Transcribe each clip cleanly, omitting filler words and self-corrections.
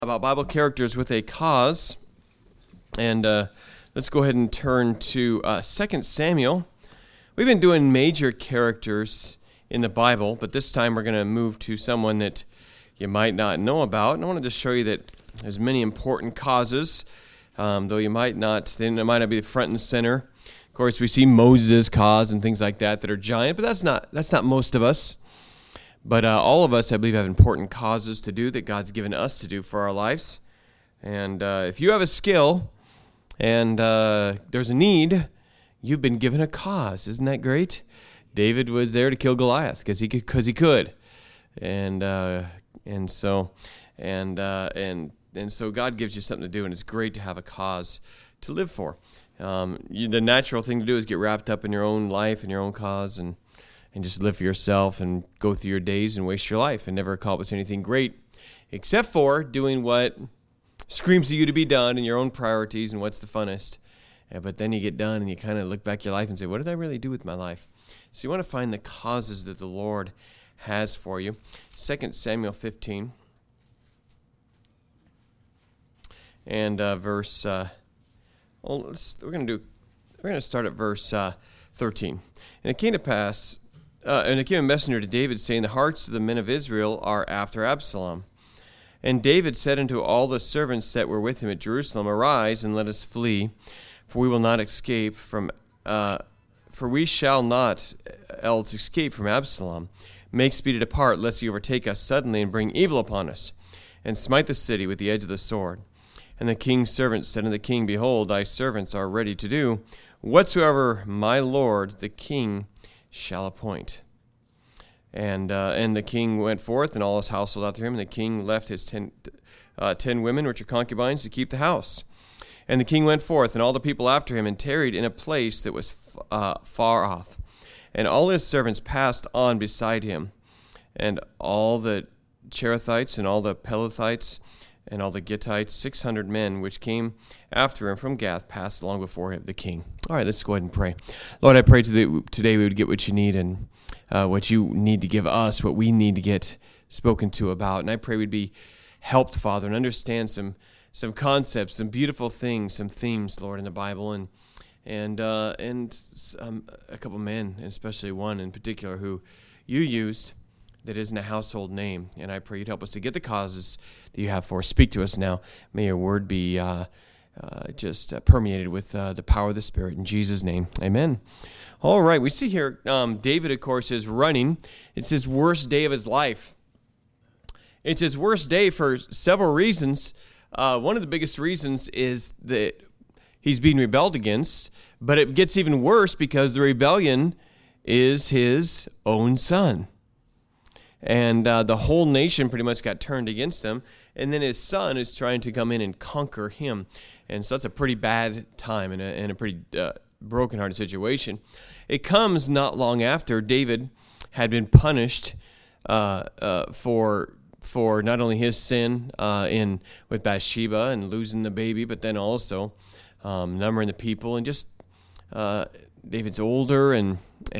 About Bible characters with a cause. And let's go ahead and turn to 2 Samuel. We've been doing major characters in the Bible, but this time we're going to move to someone that you might not know about. And I wanted to show you that there's many important causes, though they might not be the front and center. Of course, we see Moses' cause and things like that are giant, but that's not most of us. But all of us, I believe, have important causes to do that God's given us to do for our lives. And if you have a skill and there's a need, you've been given a cause. Isn't that great? David was there to kill Goliath because he could. And so God gives you something to do, and it's great to have a cause to live for. The natural thing to do is get wrapped up in your own life and your own cause and just live for yourself and go through your days and waste your life and never accomplish anything great except for doing what screams to you to be done and your own priorities and what's the funnest. But then you get done and you kind of look back your life and say, what did I really do with my life? So you want to find the causes that the Lord has for you. 2 Samuel 15 and verse we're going to start at verse 13. And it came to pass, and it came a messenger to David, saying, the hearts of the men of Israel are after Absalom. And David said unto all the servants that were with him at Jerusalem, arise, and let us flee, for we will not escape from, for we shall not else escape from Absalom. Make speed to depart, lest he overtake us suddenly and bring evil upon us, and smite the city with the edge of the sword. And the king's servants said unto the king, behold, thy servants are ready to do whatsoever my lord the king shall appoint. And the king went forth, and all his household after him, and the king left his 10 women, which are concubines, to keep the house. And the king went forth, and all the people after him, and tarried in a place that was far off. And all his servants passed on beside him, and all the Cherethites, and all the Pelethites, and all the Gittites, 600 men, which came after him from Gath, passed along before him, the king. All right, let's go ahead and pray. Lord, I pray today we would get what you need and what you need to give us, what we need to get spoken to about. And I pray we'd be helped, Father, and understand some concepts, some beautiful things, some themes, Lord, in the Bible, and a couple men, and especially one in particular who you used that isn't a household name. And I pray you'd help us to get the causes that you have for us. Speak to us now. May your word be permeated with the power of the Spirit. In Jesus' name, amen. All right, we see here David, of course, is running. It's his worst day of his life. It's his worst day for several reasons. One of the biggest reasons is that he's being rebelled against, but it gets even worse because the rebellion is his own son. And the whole nation pretty much got turned against him. And then his son is trying to come in and conquer him. And so that's a pretty bad time and a pretty brokenhearted situation. It comes not long after David had been punished for not only his sin with Bathsheba and losing the baby, but then also numbering the people. And just David's older and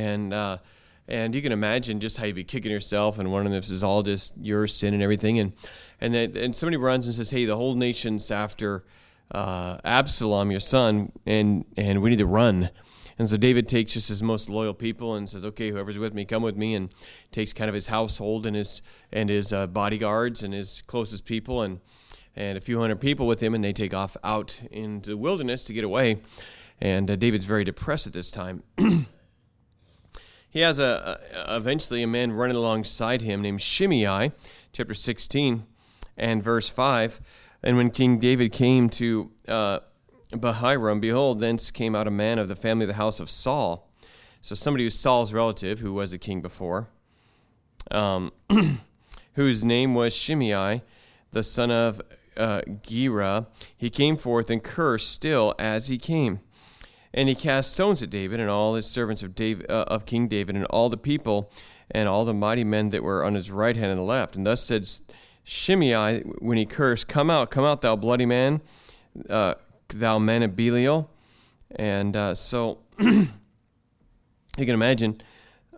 you can imagine just how you'd be kicking yourself and wondering if this is all just your sin and everything. And somebody runs and says, hey, the whole nation's after Absalom, your son, and we need to run. And so David takes just his most loyal people and says, okay, whoever's with me, come with me, and takes kind of his household and his bodyguards and his closest people and a few hundred people with him, and they take off out into the wilderness to get away. And David's very depressed at this time. He has eventually a man running alongside him named Shimei, chapter 16 and verse 5. And when King David came to Bahiram, behold, thence came out a man of the family of the house of Saul. So somebody who's Saul's relative, who was the king before, whose name was Shimei, the son of Gera. He came forth and cursed still as he came. And he cast stones at David and all his servants of King David and all the people and all the mighty men that were on his right hand and left. And thus said Shimei when he cursed, come out, thou bloody man, thou man of Belial. And so you can imagine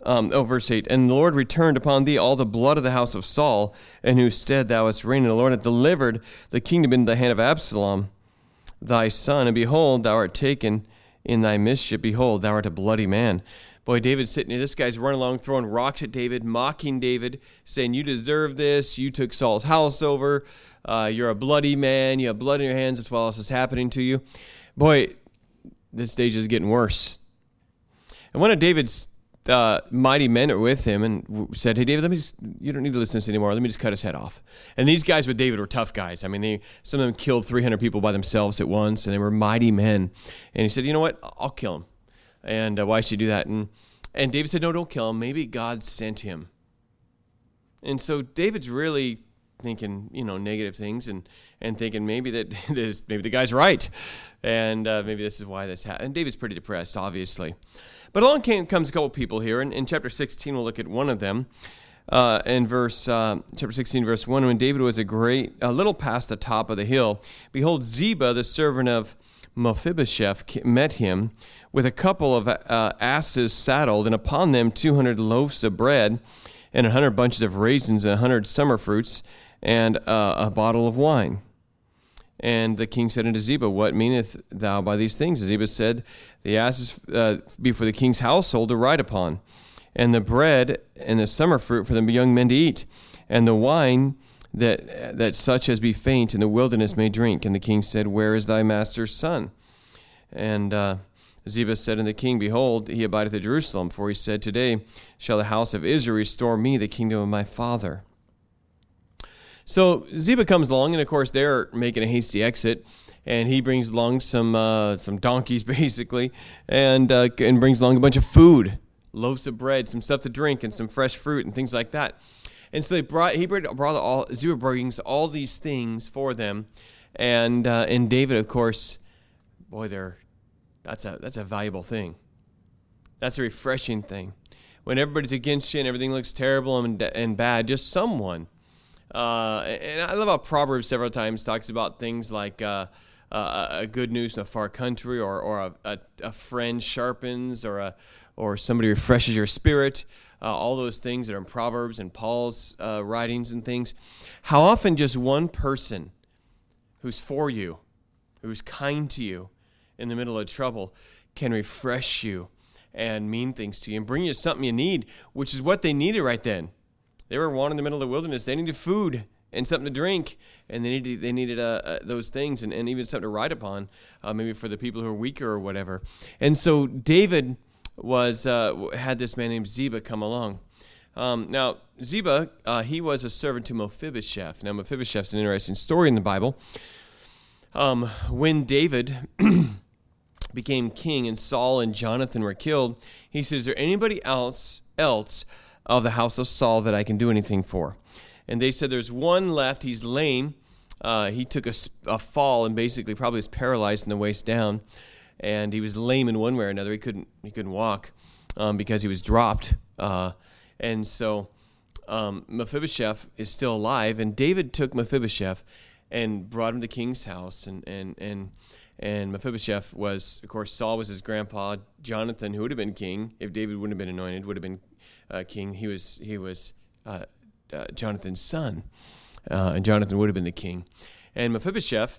verse 8, and the Lord returned upon thee all the blood of the house of Saul, in whose stead thou hast reigned. And the Lord hath delivered the kingdom into the hand of Absalom, thy son. And behold, thou art taken in thy mischief. Behold, thou art a bloody man. Boy, David's sitting here. This guy's running along, throwing rocks at David, mocking David, saying, you deserve this. You took Saul's house over. You're a bloody man. You have blood in your hands. That's what else is happening to you. Boy, this stage is getting worse. And one of David's mighty men are with him and said, hey, David, you don't need to listen to this anymore. Let me just cut his head off. And these guys with David were tough guys. I mean, some of them killed 300 people by themselves at once, and they were mighty men. And he said, you know what? I'll kill him. And why should you do that? And David said, no, don't kill him. Maybe God sent him. And so David's really thinking, negative things and thinking maybe maybe the guy's right. And maybe this is why this happened. And David's pretty depressed, obviously. But along comes a couple people here. In chapter 16, we'll look at one of them. In chapter 16, verse 1, when David was a little past the top of the hill, behold, Ziba, the servant of Mephibosheth, met him with a couple of asses saddled, and upon them 200 loaves of bread, and 100 bunches of raisins, and 100 summer fruits, and a bottle of wine. And the king said unto Ziba, what meanest thou by these things? And Ziba said, the asses be for the king's household to ride upon, and the bread and the summer fruit for the young men to eat, and the wine that such as be faint in the wilderness may drink. And the king said, where is thy master's son? And Ziba said unto the king, behold, he abideth at Jerusalem. For he said, today shall the house of Israel restore me the kingdom of my father. So Ziba comes along, and of course they're making a hasty exit, and he brings along some donkeys basically, and brings along a bunch of food, loaves of bread, some stuff to drink, and some fresh fruit and things like that. And so Ziba brings all these things for them, and David, of course, boy, that's a valuable thing. That's a refreshing thing. When everybody's against you and everything looks terrible and bad, just someone. And I love how Proverbs several times talks about things like a good news in a far country, or a friend sharpens, or somebody refreshes your spirit. All those things that are in Proverbs and Paul's writings and things. How often just one person who's for you, who's kind to you in the middle of trouble, can refresh you and mean things to you and bring you something you need, which is what they needed right then. They were wandering in the middle of the wilderness. They needed food and something to drink, and they needed those things and even something to ride upon, maybe for the people who are weaker or whatever. And so David had this man named Ziba come along. Now, Ziba, he was a servant to Mephibosheth. Now, Mephibosheth's an interesting story in the Bible. When David became king and Saul and Jonathan were killed, he said, is there anybody else of the house of Saul that I can do anything for? And they said, there's one left. He's lame. He took a fall and basically probably was paralyzed in the waist down. And he was lame in one way or another. He couldn't walk because he was dropped. And so Mephibosheth is still alive. And David took Mephibosheth and brought him to the king's house. And Mephibosheth was, of course, Saul was his grandpa. Jonathan, who would have been king if David wouldn't have been anointed, would have been king. He was Jonathan's son, and Jonathan would have been the king. And Mephibosheth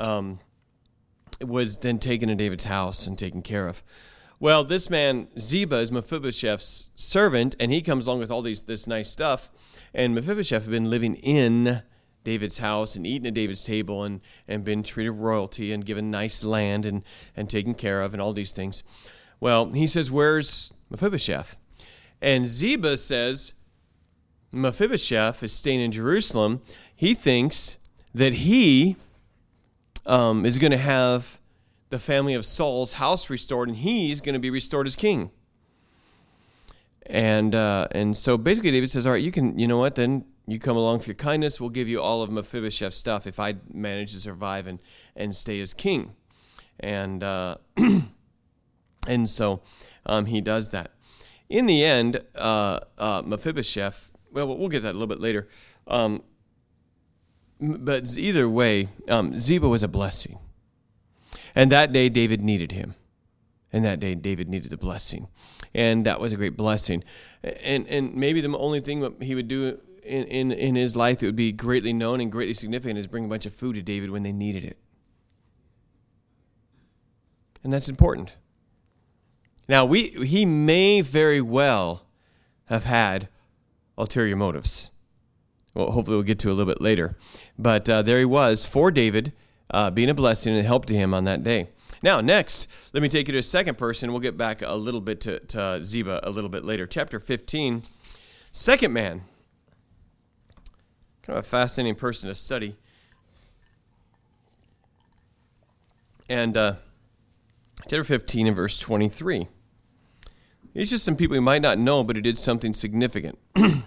was then taken to David's house and taken care of. Well, this man Ziba is Mephibosheth's servant, and he comes along with all this nice stuff. And Mephibosheth had been living in David's house and eating at David's table and been treated royalty and given nice land and taken care of and all these things. Well, he says, where's Mephibosheth? And Ziba says, Mephibosheth is staying in Jerusalem. He thinks that he is going to have the family of Saul's house restored, and he's going to be restored as king. And so basically David says, all right, you know what, then you come along for your kindness. We'll give you all of Mephibosheth's stuff if I manage to survive and stay as king. And and so he does that. In the end, Mephibosheth, well, we'll get that a little bit later. But either way, Ziba was a blessing. And that day, David needed him. And that day, David needed the blessing. And that was a great blessing. And maybe the only thing he would do in his life that would be greatly known and greatly significant is bring a bunch of food to David when they needed it. And that's important. Now, he may very well have had ulterior motives. Well, hopefully we'll get to a little bit later. But there he was for David, being a blessing and a help to him on that day. Now, next, let me take you to a second person. We'll get back a little bit to Ziba a little bit later. Chapter 15, second man. Kind of a fascinating person to study. And chapter 15 and verse 23. These are just some people you might not know, but who did something significant.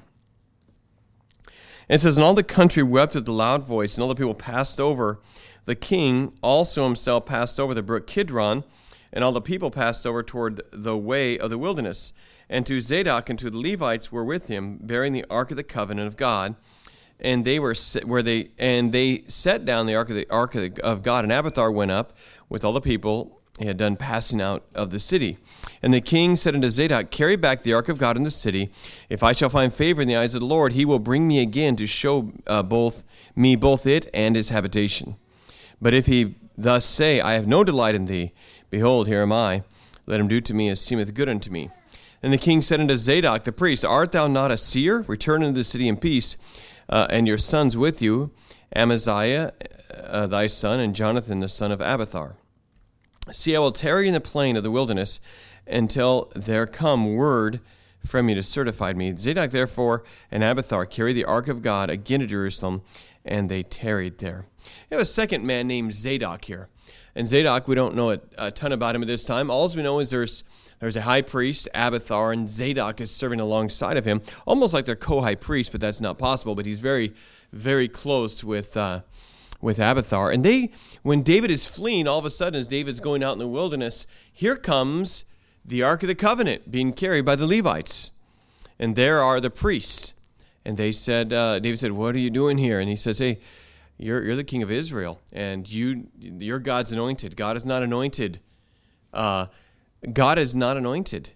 It says, and all the country wept with a loud voice, and all the people passed over. The king also himself passed over the brook Kidron, and all the people passed over toward the way of the wilderness. And to Zadok and to the Levites were with him, bearing the ark of the covenant of God. And they sat down the ark of God, and Abiathar went up with all the people he had done passing out of the city. And the king said unto Zadok, carry back the ark of God in the city. If I shall find favor in the eyes of the Lord, he will bring me again to show both it and his habitation. But if he thus say, I have no delight in thee, behold, here am I. Let him do to me as seemeth good unto me. And the king said unto Zadok the priest, art thou not a seer? Return into the city in peace, and your sons with you, Amaziah thy son, and Jonathan the son of Abiathar. See, I will tarry in the plain of the wilderness until there come word from you to certify me. Zadok therefore and Abiathar carried the ark of God again to Jerusalem, and they tarried there. You have a second man named Zadok here. And Zadok, we don't know a ton about him at this time. All we know is there's a high priest, Abiathar, and Zadok is serving alongside of him, almost like they're co-high priests, but that's not possible. But he's very, very close with Abiathar. And when David is fleeing, all of a sudden, as David's going out in the wilderness, here comes the Ark of the Covenant being carried by the Levites. And there are the priests. And they said, David said, what are you doing here? And he says, hey, you're the king of Israel, and you're God's anointed. God is not anointed. God is not anointed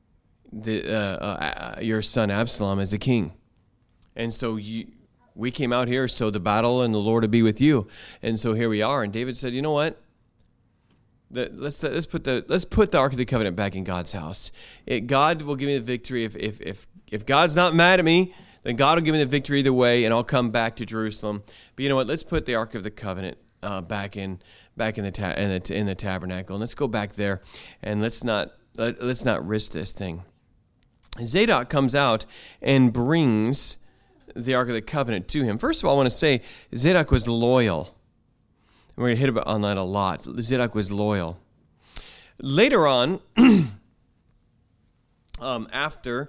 your son Absalom as a king. And so we came out here so the battle and the Lord would be with you. And so here we are. And David said, you know what? Let's put the Ark of the Covenant back in God's house. God will give me the victory. If God's not mad at me, then God will give me the victory either way, and I'll come back to Jerusalem. But you know what? Let's put the Ark of the Covenant back in the tabernacle, and let's go back there, and let's not risk this thing. Zadok comes out and brings the Ark of the Covenant to him. First of all, I want to say Zadok was loyal. We're going to hit on that a lot. Zadok was loyal. Later on, after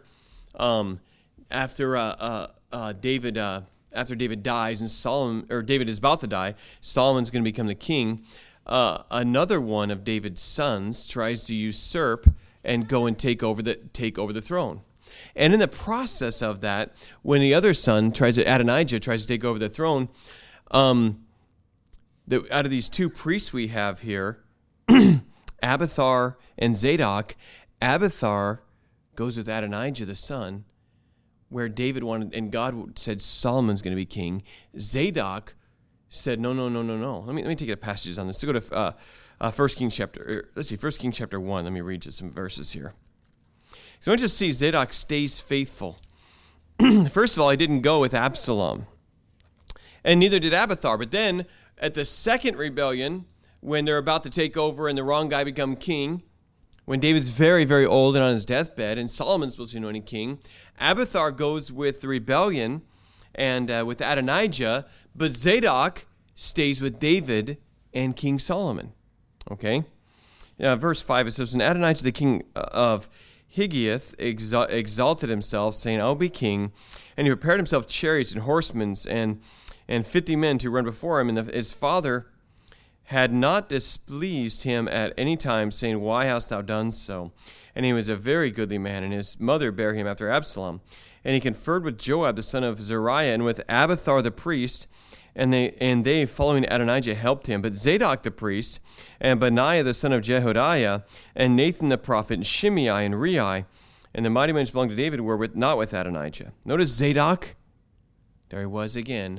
David dies and David is about to die, Solomon's going to become the king. Another one of David's sons tries to usurp and go and take over the throne. And in the process of that, when the other son Adonijah tries to take over the throne, out of these two priests we have here, Abiathar and Zadok, Abiathar goes with Adonijah the son, where David wanted, and God said Solomon's going to be king. Zadok said, no. Let me take a passage on this. Let's go to 1 Kings chapter 1. Let me read you some verses here. So I want you to see Zadok stays faithful. First of all, he didn't go with Absalom, and neither did Abiathar. But then, at the second rebellion, when they're about to take over and the wrong guy become king, when David's very, very old and on his deathbed, and Solomon's supposed to be anointed king, Abiathar goes with the rebellion and with Adonijah, but Zadok stays with David and King Solomon. Okay? Verse 5, it says, and Adonijah the king of Higgith exalted himself, saying, I will be king. And he prepared himself chariots and horsemen and 50 men to run before him. And his father had not displeased him at any time, saying, why hast thou done so? And he was a very goodly man, and his mother bare him after Absalom. And he conferred with Joab the son of Zeruiah, and with Abiathar the priest, and they following Adonijah helped him. But Zadok the priest, and Benaiah the son of Jehodiah, and Nathan the prophet, and Shimei and Rei, and the mighty men which belonged to David were not with Adonijah. Notice Zadok, there he was again,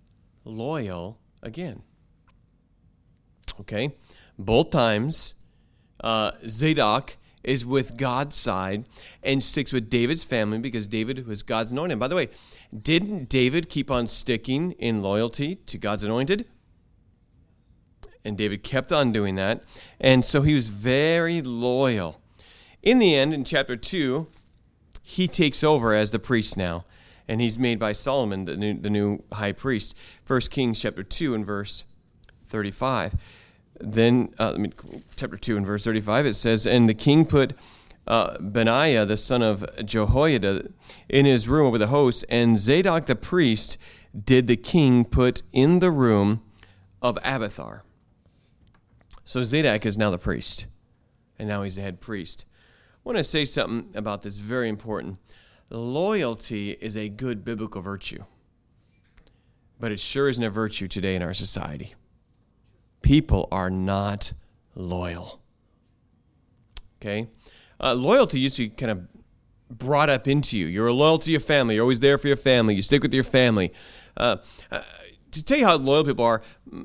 loyal again. Okay? Both times, Zadok is with God's side and sticks with David's family because David was God's anointed. By the way, didn't David keep on sticking in loyalty to God's anointed? And David kept on doing that. And so he was very loyal. In the end, in chapter 2, he takes over as the priest now. And he's made by Solomon, the new high priest. 1 Kings chapter 2 and verse 35. Then, chapter 2 and verse 35, it says, and the king put Benaiah, the son of Jehoiada, in his room over the host, and Zadok the priest did the king put in the room of Abiathar. So Zadok is now the priest, and now he's the head priest. I want to say something about this, very important. Loyalty is a good biblical virtue, but it sure isn't a virtue today in our society. People are not loyal. Okay? Loyalty used to be kind of brought up into you. You're loyal to your family. You're always there for your family. You stick with your family. To tell you how loyal people are,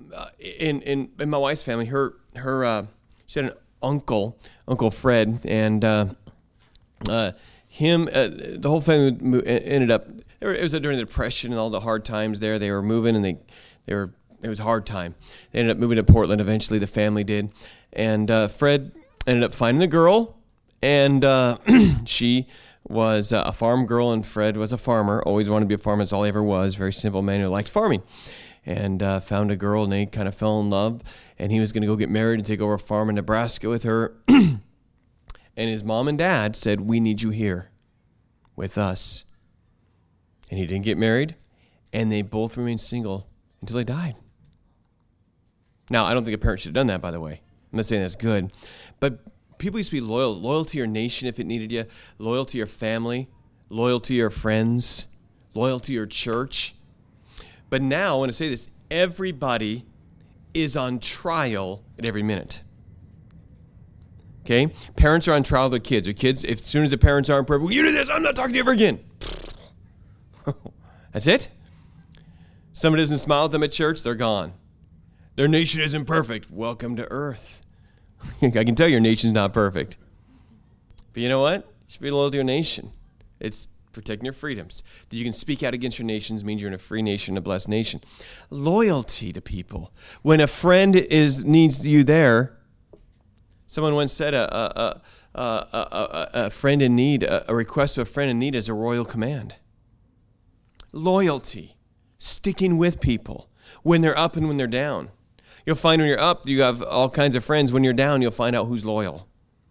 in my wife's family, she had an uncle, Uncle Fred, and the whole family ended up, it was during the Depression and all the hard times there. They were moving, and it was a hard time. They ended up moving to Portland eventually, the family did. And Fred ended up finding a girl, and she was a farm girl, and Fred was a farmer, always wanted to be a farmer. That's all he ever was, very simple man who liked farming. And found a girl, and they kind of fell in love, and he was going to go get married and take over a farm in Nebraska with her. And his mom and dad said, we need you here with us. And he didn't get married, and they both remained single until they died. Now, I don't think a parent should have done that, by the way. I'm not saying that's good. But people used to be loyal to your nation if it needed you, loyal to your family, loyal to your friends, loyal to your church. But now, I want to say this, everybody is on trial at every minute. Okay? Parents are on trial with their kids. Their kids, as soon as the parents aren't perfect, well, you do this, I'm not talking to you ever again. That's it? Somebody doesn't smile at them at church, they're gone. Their nation isn't perfect. Welcome to earth. I can tell your nation's not perfect. But you know what? You should be loyal to your nation. It's protecting your freedoms. That you can speak out against your nations means you're in a free nation, a blessed nation. Loyalty to people. When a friend needs you there, someone once said a friend in need, a request of a friend in need is a royal command. Loyalty. Sticking with people when they're up and when they're down. You'll find when you're up, you have all kinds of friends. When you're down, you'll find out who's loyal.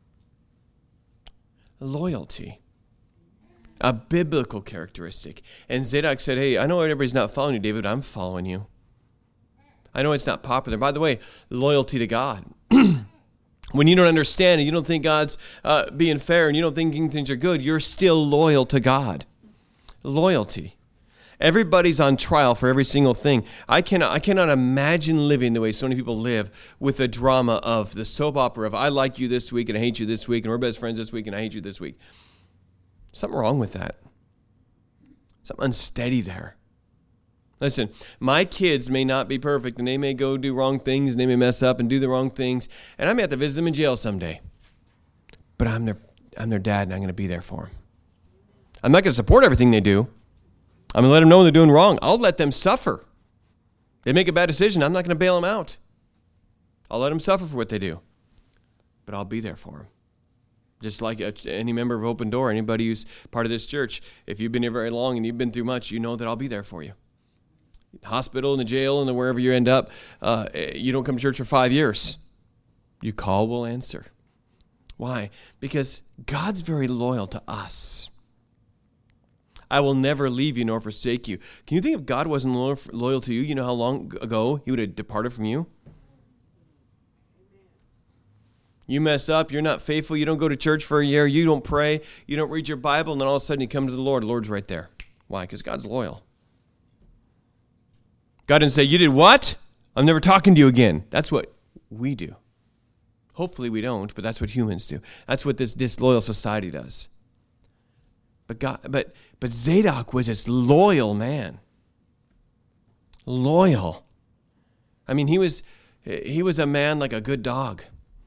Loyalty. A biblical characteristic. And Zadok said, hey, I know everybody's not following you, David, but I'm following you. I know it's not popular. By the way, loyalty to God. When you don't understand and you don't think God's being fair and you don't think things are good, you're still loyal to God. Loyalty. Everybody's on trial for every single thing. I cannot imagine living the way so many people live with the drama of the soap opera of I like you this week and I hate you this week and we're best friends this week and I hate you this week. Something wrong with that. Something unsteady there. Listen, my kids may not be perfect and they may go do wrong things and they may mess up and do the wrong things and I may have to visit them in jail someday. But I'm their dad and I'm going to be there for them. I'm not going to support everything they do. I'm going to let them know they're doing wrong. I'll let them suffer. They make a bad decision. I'm not going to bail them out. I'll let them suffer for what they do. But I'll be there for them. Just like any member of Open Door, anybody who's part of this church, if you've been here very long and you've been through much, you know that I'll be there for you. Hospital, in the jail, and wherever you end up, you don't come to church for 5 years. You call, we'll answer. Why? Because God's very loyal to us. I will never leave you nor forsake you. Can you think if God wasn't loyal to you, you know how long ago he would have departed from you? You mess up, you're not faithful, you don't go to church for a year, you don't pray, you don't read your Bible, and then all of a sudden you come to the Lord. The Lord's right there. Why? Because God's loyal. God didn't say, you did what? I'm never talking to you again. That's what we do. Hopefully we don't, but that's what humans do. That's what this disloyal society does. But Zadok was this loyal man. Loyal. I mean, he was a man like a good dog.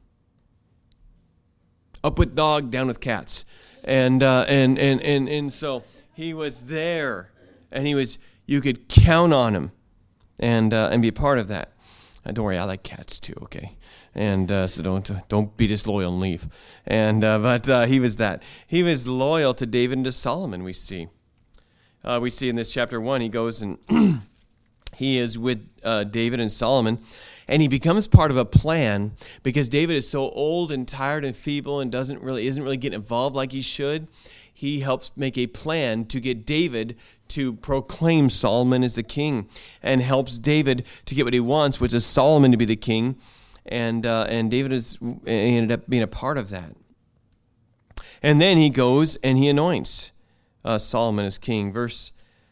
Up with dog, down with cats. And so he was there, and you could count on him and be a part of that. Don't worry, I like cats too, okay? And so don't be disloyal and leave. But he was that. He was loyal to David and to Solomon, we see. We see in this chapter 1, he goes and he is with David and Solomon, and he becomes part of a plan because David is so old and tired and feeble and isn't really getting involved like he should. He helps make a plan to get David to proclaim Solomon as the king, and helps David to get what he wants, which is Solomon to be the king. And David ended up being a part of that. And then he goes and he anoints Solomon as king. Let's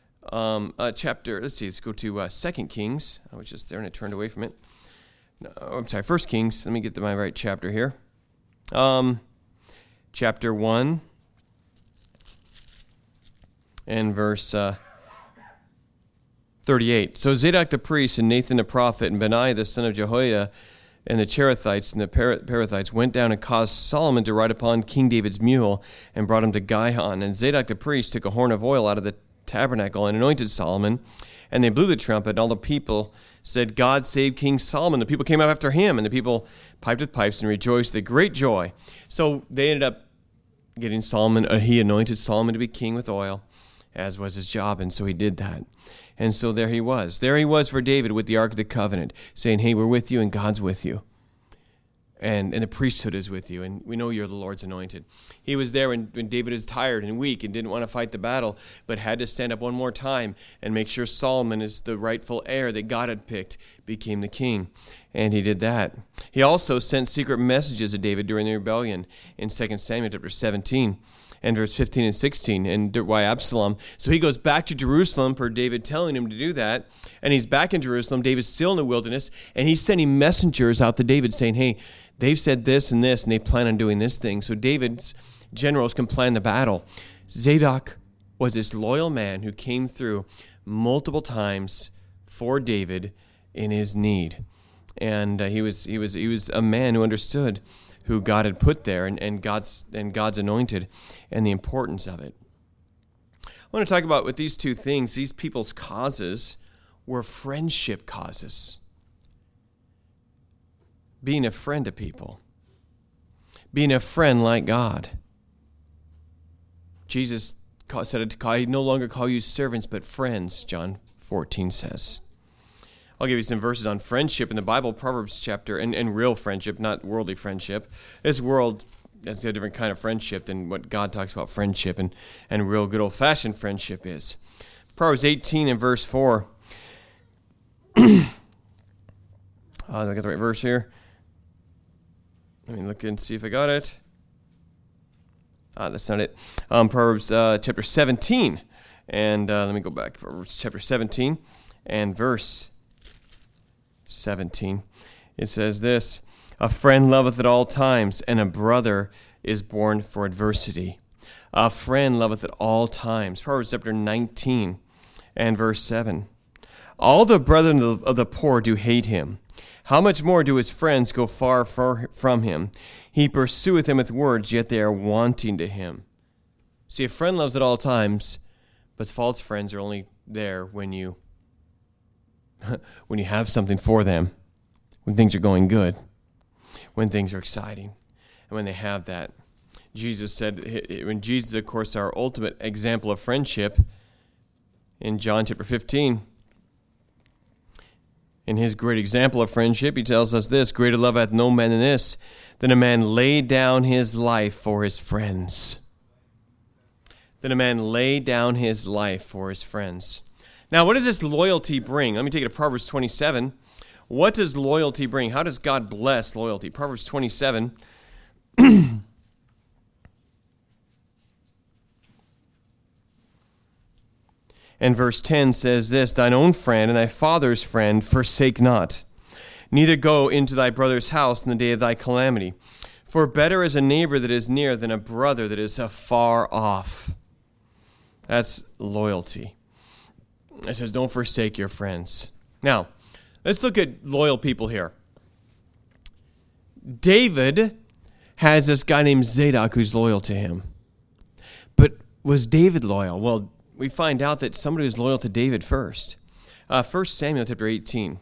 go to 2 Kings. I was just there and I turned away from it. No, I'm sorry, 1 Kings. Let me get to my right chapter here. Chapter 1 and verse 38. So Zadok the priest and Nathan the prophet and Benaiah the son of Jehoiada and the Cherethites and the Perethites went down and caused Solomon to ride upon King David's mule and brought him to Gihon. And Zadok the priest took a horn of oil out of the tabernacle and anointed Solomon. And they blew the trumpet, and all the people said, God save King Solomon. The people came up after him, and the people piped with pipes and rejoiced with great joy. So they ended up getting Solomon, he anointed Solomon to be king with oil, as was his job, and so he did that. And so there he was. There he was for David with the Ark of the Covenant, saying, hey, we're with you, and God's with you. And the priesthood is with you, and we know you're the Lord's anointed. He was there when David was tired and weak and didn't want to fight the battle, but had to stand up one more time and make sure Solomon, is the rightful heir that God had picked, became the king. And he did that. He also sent secret messages to David during the rebellion in 2 Samuel chapter 17 and verse 15 and 16, and why Absalom. So he goes back to Jerusalem per David telling him to do that, and he's back in Jerusalem. David's still in the wilderness, and he's sending messengers out to David saying, hey, they've said this and this, and they plan on doing this thing. So David's generals can plan the battle. Zadok was this loyal man who came through multiple times for David in his need. And he was a man who understood who God had put there and God's anointed and the importance of it. I want to talk about with these two things, these people's causes were friendship causes. Being a friend to people. Being a friend like God. Jesus said, I no longer call you servants, but friends, John 14 says. I'll give you some verses on friendship in the Bible, Proverbs chapter, and real friendship, not worldly friendship. This world has a different kind of friendship than what God talks about friendship and real good old-fashioned friendship is. Proverbs 18 and verse 4. Do I get the right verse here? Let me look and see if I got it. That's not it. Proverbs chapter 17. And let me go back. Proverbs chapter 17 and verse 17. It says this, a friend loveth at all times, and a brother is born for adversity. A friend loveth at all times. Proverbs chapter 19 and verse 7. All the brethren of the poor do hate him. How much more do his friends go far from him? He pursueth them with words, yet they are wanting to him. See, a friend loves at all times, but false friends are only there when you have something for them, when things are going good, when things are exciting, and when they have that. Jesus said, when Jesus, of course, our ultimate example of friendship, in John chapter 15, in his great example of friendship, he tells us this, greater love hath no man than this, than a man lay down his life for his friends. Than a man lay down his life for his friends. Now, what does this loyalty bring? Let me take it to Proverbs 27. What does loyalty bring? How does God bless loyalty? Proverbs 27. And verse 10 says this, thine own friend and thy father's friend forsake not. Neither go into thy brother's house in the day of thy calamity. For better is a neighbor that is near than a brother that is afar off. That's loyalty. It says, don't forsake your friends. Now, let's look at loyal people here. David has this guy named Zadok who's loyal to him. But was David loyal? Well, we find out that somebody was loyal to David first. 1 Samuel chapter 18.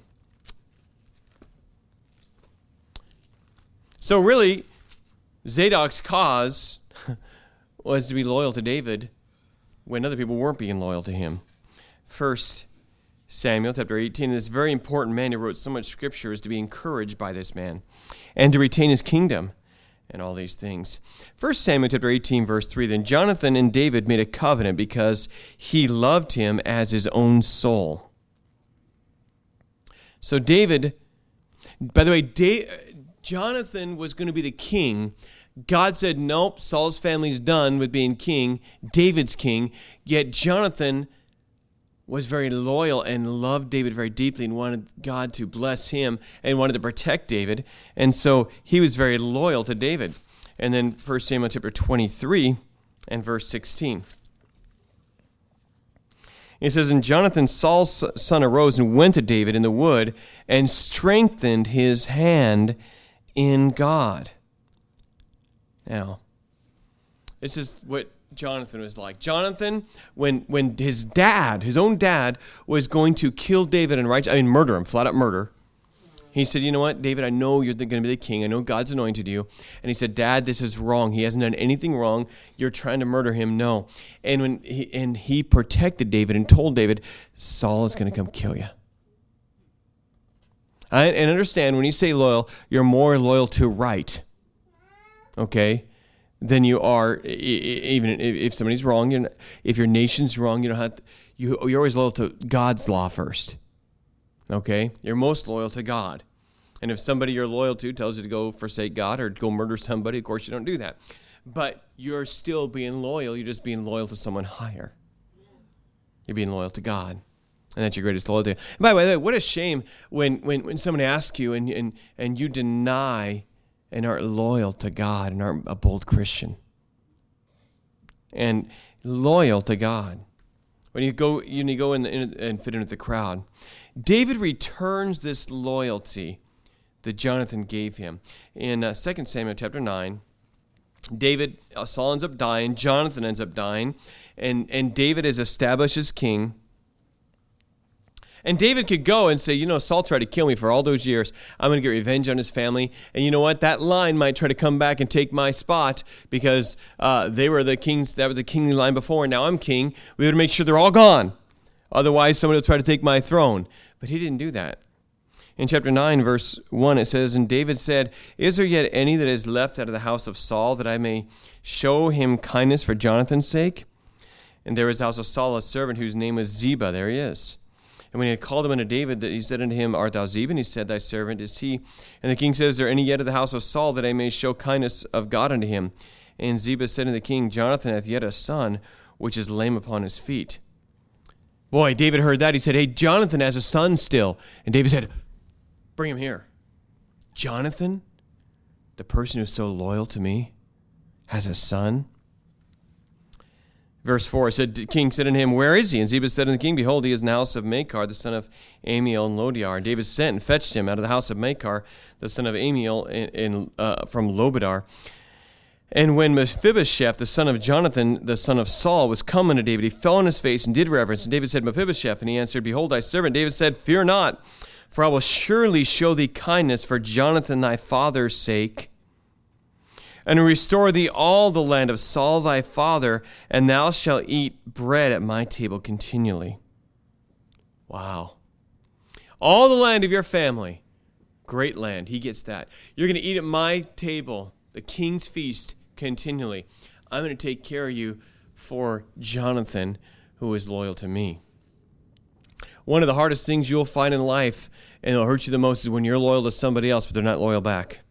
So really, Zadok's cause was to be loyal to David when other people weren't being loyal to him. 1 Samuel chapter 18, this very important man who wrote so much scripture is to be encouraged by this man and to retain his kingdom and all these things. 1 Samuel chapter 18, verse 3, then Jonathan and David made a covenant because he loved him as his own soul. So David, by the way, Jonathan was going to be the king. God said, nope, Saul's family's done with being king. David's king. Yet Jonathan was very loyal and loved David very deeply and wanted God to bless him and wanted to protect David. And so he was very loyal to David. And then 1 Samuel chapter 23 and verse 16. It says, and Jonathan, Saul's son, arose and went to David in the wood and strengthened his hand in God. Now, this is what Jonathan was like. Jonathan, when his dad, his own dad, was going to kill David and murder him, flat out murder, he said, you know what, David, I know you're going to be the king. I know God's anointed you. And he said, Dad, this is wrong. He hasn't done anything wrong. You're trying to murder him. No. And he protected David and told David, Saul is going to come kill you. And understand, when you say loyal, you're more loyal to right, okay, than you are, even if somebody's wrong. If your nation's wrong, you don't have to, you're always loyal to God's law first, okay? You're most loyal to God. And if somebody you're loyal to tells you to go forsake God or go murder somebody, of course you don't do that. But you're still being loyal. You're just being loyal to someone higher. You're being loyal to God. And that's your greatest loyalty. And by the way, what a shame when someone asks you and you deny and aren't loyal to God and aren't a bold Christian. And loyal to God. When you go in and fit in with the crowd. David returns this loyalty that Jonathan gave him. In 2 Samuel chapter 9, David, Saul ends up dying, Jonathan ends up dying, and David is established as king. And David could go and say, Saul tried to kill me for all those years. I'm going to get revenge on his family. And you know what? That line might try to come back and take my spot because they were the kings. That was the kingly line before, and now I'm king. We would make sure they're all gone. Otherwise, somebody will try to take my throne. But he didn't do that. In chapter 9, verse 1, it says, and David said, is there yet any that is left out of the house of Saul that I may show him kindness for Jonathan's sake? And there was the house of Saul a servant whose name was Ziba. There he is. And when he had called him unto David, he said unto him, art thou Ziba? And he said, thy servant is he. And the king said, is there any yet of the house of Saul that I may show kindness of God unto him? And Ziba said unto the king, Jonathan hath yet a son, which is lame upon his feet. Boy, David heard that. He said, hey, Jonathan has a son still. And David said, bring him here. Jonathan, the person who's so loyal to me, has a son? Verse 4, the king said unto him, where is he? And Ziba said unto the king, behold, he is in the house of Machir, the son of Amiel and Lodiar. And David sent and fetched him out of the house of Machir, the son of Amiel, from Lobadar. And when Mephibosheth, the son of Jonathan, the son of Saul, was come unto David, he fell on his face and did reverence. And David said, Mephibosheth. And he answered, behold, thy servant. David said, fear not, for I will surely show thee kindness for Jonathan thy father's sake, and restore thee all the land of Saul thy father, and thou shalt eat bread at my table continually. Wow. All the land of your family, great land, he gets that. You're going to eat at my table, the king's feast, continually. I'm going to take care of you for Jonathan, who is loyal to me. One of the hardest things you'll find in life, and it'll hurt you the most, is when you're loyal to somebody else, but they're not loyal back.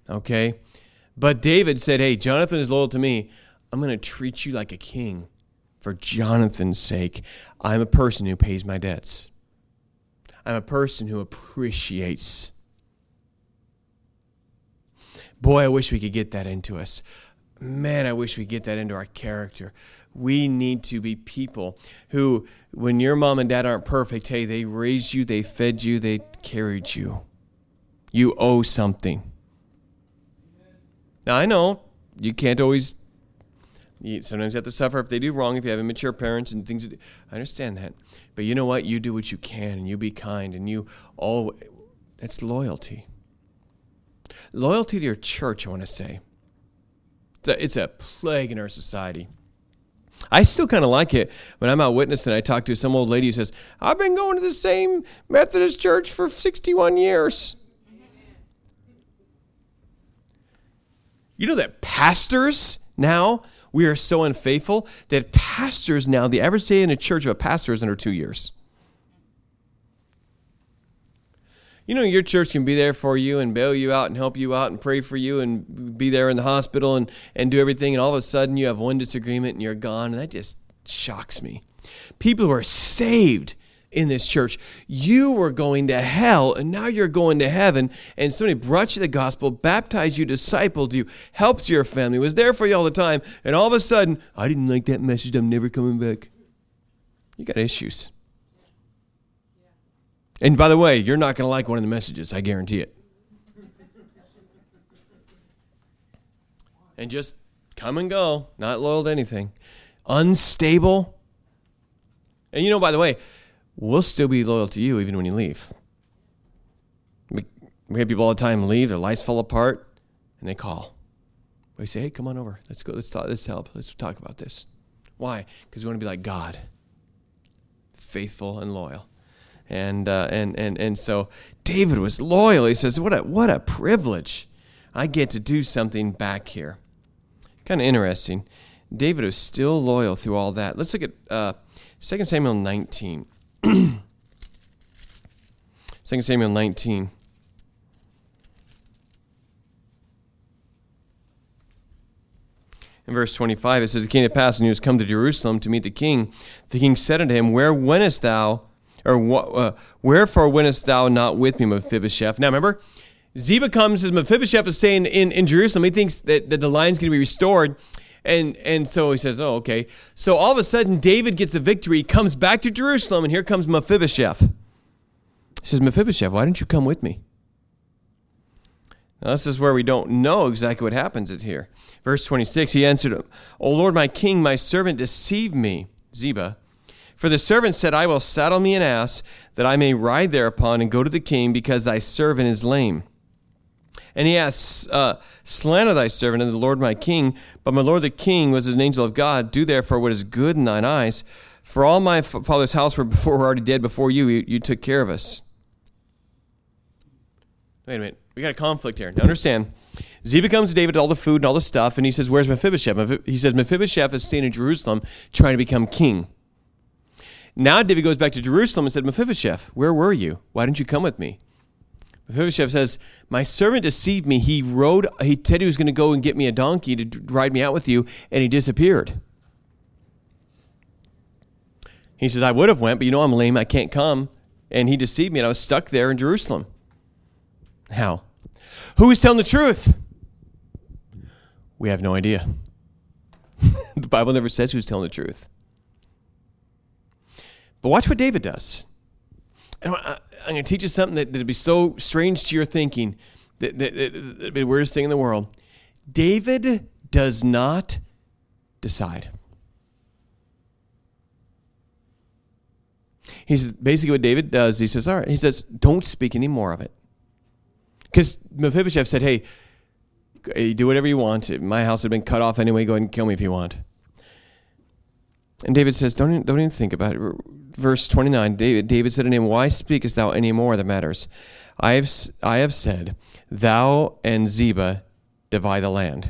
Okay? But David said, hey, Jonathan is loyal to me. I'm going to treat you like a king. for Jonathan's sake, I'm a person who pays my debts. I'm a person who appreciates. Boy, I wish we could get that into us. Man, I wish we could get that into our character. We need to be people who, when your mom and dad aren't perfect, hey, they raised you, they fed you, they carried you. You owe something. Now, I know you can't always, sometimes you have to suffer if they do wrong, if you have immature parents and things. I understand that. But you know what? You do what you can, and you be kind, and that's loyalty. Loyalty to your church, I want to say. It's a plague in our society. I still kind of like it when I'm out witnessing. I talk to some old lady who says, I've been going to the same Methodist church for 61 years. You know that pastors now, we are so unfaithful that pastors now, the average day in a church of a pastor is under 2 years. You know, your church can be there for you and bail you out and help you out and pray for you and be there in the hospital and do everything. And all of a sudden you have one disagreement and you're gone. And that just shocks me. People who are saved in this church, you were going to hell and now you're going to heaven. And somebody brought you the gospel, baptized you, discipled you, helped your family, was there for you all the time. And all of a sudden, I didn't like that message. I'm never coming back. You got issues. And by the way, you're not going to like one of the messages. I guarantee it. And just come and go. Not loyal to anything. Unstable. And you know, by the way, we'll still be loyal to you even when you leave. We have people all the time leave. Their lives fall apart. And they call. We say, hey, come on over. Let's go. Let's talk. Let's help. Let's talk about this. Why? Because we want to be like God. Faithful and loyal. And so David was loyal. He says, what a privilege. I get to do something back here. Kind of interesting. David was still loyal through all that. Let's look at 2 Samuel 19. 2 Samuel 19. In verse 25, it says, it came to pass, and he was come to Jerusalem to meet the king. The king said unto him, where wentest thou? Or wherefore wentest thou not with me, Mephibosheth? Now remember, Ziba comes as Mephibosheth is saying in Jerusalem. He thinks that the line's going to be restored. And so he says, oh, okay. So all of a sudden, David gets the victory, comes back to Jerusalem, and here comes Mephibosheth. He says, Mephibosheth, why didn't you come with me? Now this is where we don't know exactly what happens here. Verse 26, he answered him, O Lord, my king, my servant deceived me, Ziba. For the servant said, I will saddle me an ass, that I may ride thereupon and go to the king, because thy servant is lame. And he hath slandered thy servant and the Lord my king. But my lord the king was an angel of God. Do therefore what is good in thine eyes. For all my father's house were already dead before you. You took care of us. Wait a minute. We got a conflict here. Now understand, Ziba comes to David with all the food and all the stuff, and he says, where's Mephibosheth? He says, Mephibosheth is staying in Jerusalem trying to become king. Now David goes back to Jerusalem and said, Mephibosheth, where were you? Why didn't you come with me? Mephibosheth says, my servant deceived me. He said he was going to go and get me a donkey to ride me out with you, and he disappeared. He says, I would have went, but I'm lame. I can't come. And he deceived me, and I was stuck there in Jerusalem. How? Who is telling the truth? We have no idea. The Bible never says who's telling the truth. But watch what David does. And I'm going to teach you something that'll be so strange to your thinking, that be the weirdest thing in the world. David does not decide. He says, basically what David does, he says, all right, he says, don't speak any more of it. Because Mephibosheth said, hey, you do whatever you want. My house had been cut off anyway. Go ahead and kill me if you want. And David says, don't even think about it. Verse 29, David said unto him, why speakest thou any more of the matters? I have said, thou and Ziba divide the land.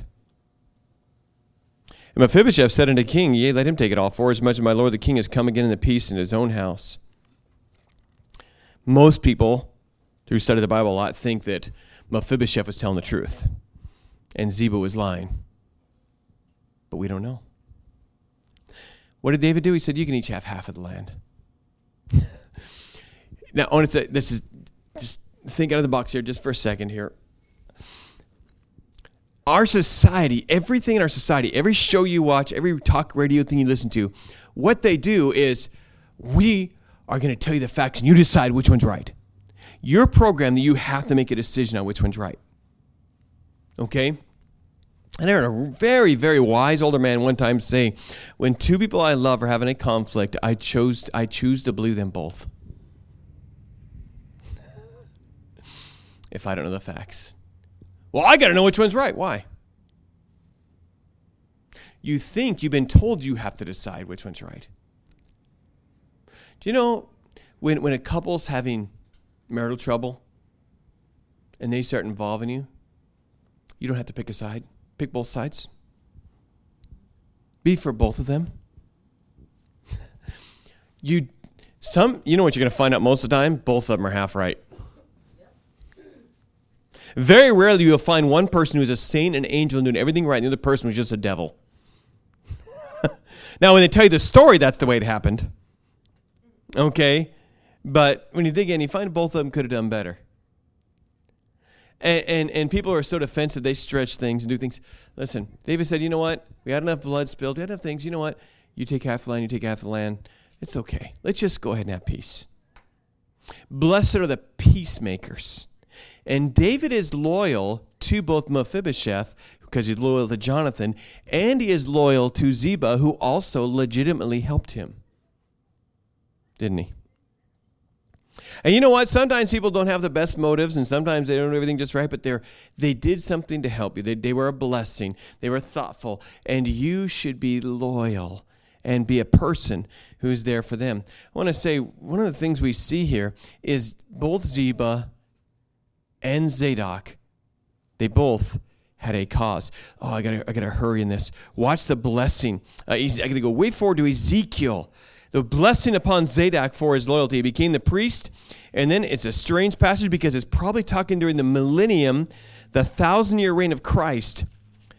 And Mephibosheth said unto the king, yea, let him take it all, for as much as my lord the king has come again in the peace in his own house. Most people who study the Bible a lot think that Mephibosheth was telling the truth and Ziba was lying. But we don't know. What did David do? He said, you can each have half of the land. Now, I want to say, this is, just think out of the box here just for a second here. Our society, everything in our society, every show you watch, every talk radio thing you listen to, what they do is we are going to tell you the facts and you decide which one's right. You're programmed that you have to make a decision on which one's right. Okay? And I heard a very, very wise older man one time say, when two people I love are having a conflict, I choose to believe them both. If I don't know the facts. Well, I got to know which one's right. Why? You think you've been told you have to decide which one's right. Do you know when a couple's having marital trouble and they start involving you, you don't have to pick a side. Pick both sides. Be for both of them. You know what you're going to find out most of the time? Both of them are half right. Very rarely you'll find one person who's a saint, an angel, and doing everything right, and the other person was just a devil. Now, when they tell you the story, that's the way it happened. Okay? But when you dig in, you find both of them could have done better. And people are so defensive, they stretch things and do things. Listen, David said, you know what? We had enough blood spilled. We had enough things. You know what? You take half the land, you take half the land. It's okay. Let's just go ahead and have peace. Blessed are the peacemakers. And David is loyal to both Mephibosheth, because he's loyal to Jonathan, and he is loyal to Ziba, who also legitimately helped him. Didn't he? And you know what? Sometimes people don't have the best motives, and sometimes they don't do everything just right, but they did something to help you. They were a blessing. They were thoughtful. And you should be loyal and be a person who's there for them. I want to say one of the things we see here is both Ziba and Zadok, they both had a cause. Oh, I gotta hurry in this. Watch the blessing. I gotta go way forward to Ezekiel. The blessing upon Zadok for his loyalty. He became the priest, and then it's a strange passage because it's probably talking during the millennium, the 1,000-year reign of Christ.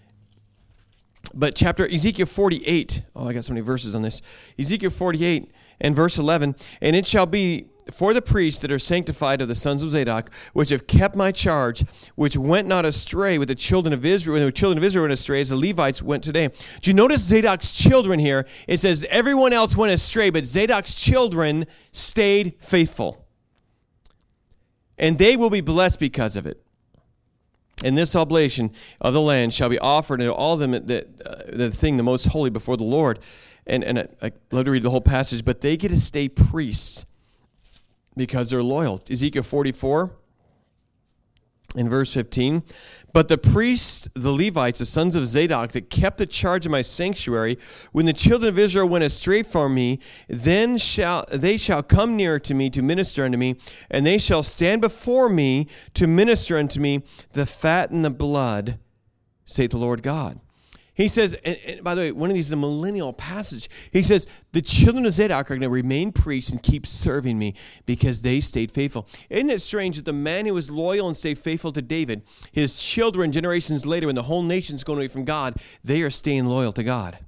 But Ezekiel 48, I got so many verses on this. Ezekiel 48 and verse 11, and it shall be for the priests that are sanctified of the sons of Zadok, which have kept my charge, which went not astray with the children of Israel, when the children of Israel went astray, as the Levites went today. Do you notice Zadok's children here? It says everyone else went astray, but Zadok's children stayed faithful. And they will be blessed because of it. And this oblation of the land shall be offered unto all them the thing the most holy before the Lord. And I love to read the whole passage, but they get to stay priests because they're loyal. Ezekiel 44 in verse 15. But the priests, the Levites, the sons of Zadok, that kept the charge of my sanctuary, when the children of Israel went astray from me, then they shall come near to me to minister unto me, and they shall stand before me to minister unto me the fat and the blood, saith the Lord God. He says, and by the way, one of these is a millennial passage. He says, the children of Zadok are going to remain priests and keep serving me because they stayed faithful. Isn't it strange that the man who was loyal and stayed faithful to David, his children generations later, when the whole nation's going away from God, they are staying loyal to God.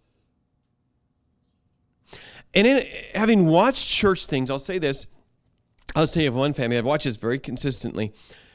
And in having watched church things, I'll say this. I'll say of one family, I've watched this very consistently.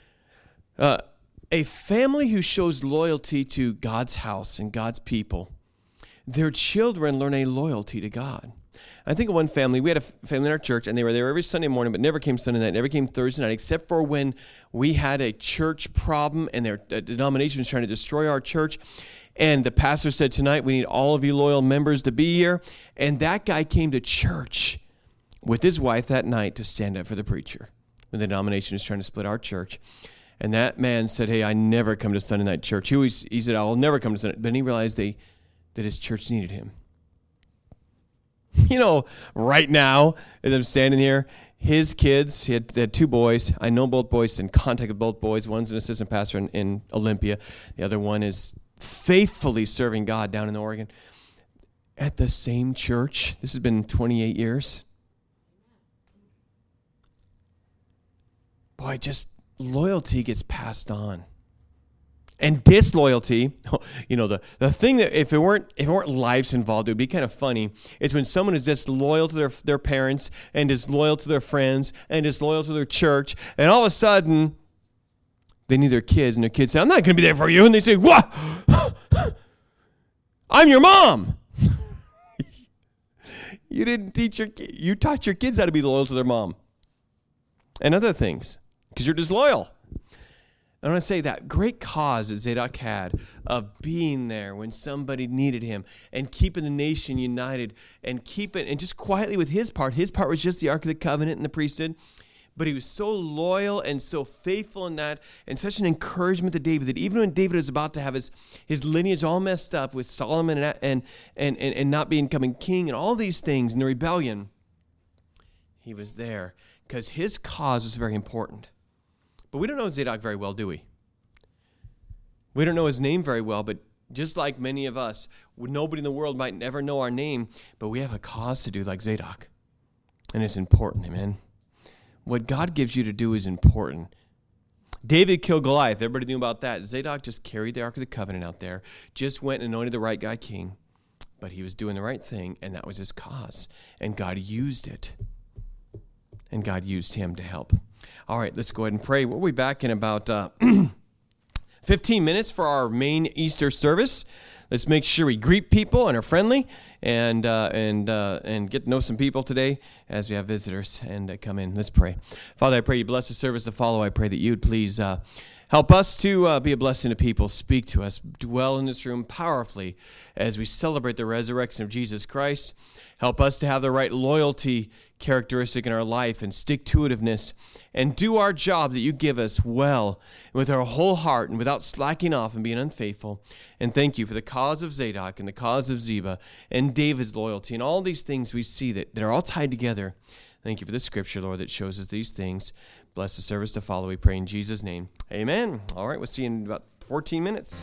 A family who shows loyalty to God's house and God's people, their children learn a loyalty to God. I think of one family. We had a family in our church, and they were there every Sunday morning, but never came Sunday night, never came Thursday night, except for when we had a church problem and their denomination was trying to destroy our church. And the pastor said, tonight we need all of you loyal members to be here. And that guy came to church with his wife that night to stand up for the preacher when the denomination was trying to split our church. And that man said, hey, I never come to Sunday night church. He said, I'll never come to Sunday. But then he realized that his church needed him. You know, right now, as I'm standing here, his kids, they had two boys. I know both boys, in contact with both boys. One's an assistant pastor in Olympia. The other one is faithfully serving God down in Oregon. At the same church. This has been 28 years. Boy, just loyalty gets passed on. And disloyalty, the thing that if it weren't lives involved, it would be kind of funny. It's when someone is disloyal to their parents and disloyal to their friends and disloyal to their church, and all of a sudden they need their kids, and their kids say, "I'm not going to be there for you," and they say, "What? I'm your mom." You didn't you taught your kids how to be loyal to their mom and other things because you're disloyal. I want to say that great cause that Zadok had of being there when somebody needed him and keeping the nation united and just quietly with his part. His part was just the Ark of the Covenant and the priesthood. But he was so loyal and so faithful in that, and such an encouragement to David that even when David was about to have his lineage all messed up with Solomon and not becoming king and all these things and the rebellion, he was there because his cause was very important. But we don't know Zadok very well, do we? We don't know his name very well, but just like many of us, nobody in the world might never know our name, but we have a cause to do like Zadok. And it's important, amen? What God gives you to do is important. David killed Goliath. Everybody knew about that. Zadok just carried the Ark of the Covenant out there, just went and anointed the right guy king. But he was doing the right thing, and that was his cause. And God used it. And God used him to help. All right, let's go ahead and pray. We'll be back in about 15 minutes for our main Easter service. Let's make sure we greet people and are friendly and get to know some people today as we have visitors and come in. Let's pray. Father, I pray you bless the service to follow. I pray that you would please help us to be a blessing to people. Speak to us. Dwell in this room powerfully as we celebrate the resurrection of Jesus Christ. Help us to have the right loyalty characteristic in our life and stick-to-itiveness and do our job that you give us well with our whole heart and without slacking off and being unfaithful. And thank you for the cause of Zadok and the cause of Ziba and David's loyalty and all these things we see that are all tied together. Thank you for the scripture, Lord, that shows us these things. Bless the service to follow, we pray in Jesus' name. Amen. All right, we'll see you in about 14 minutes.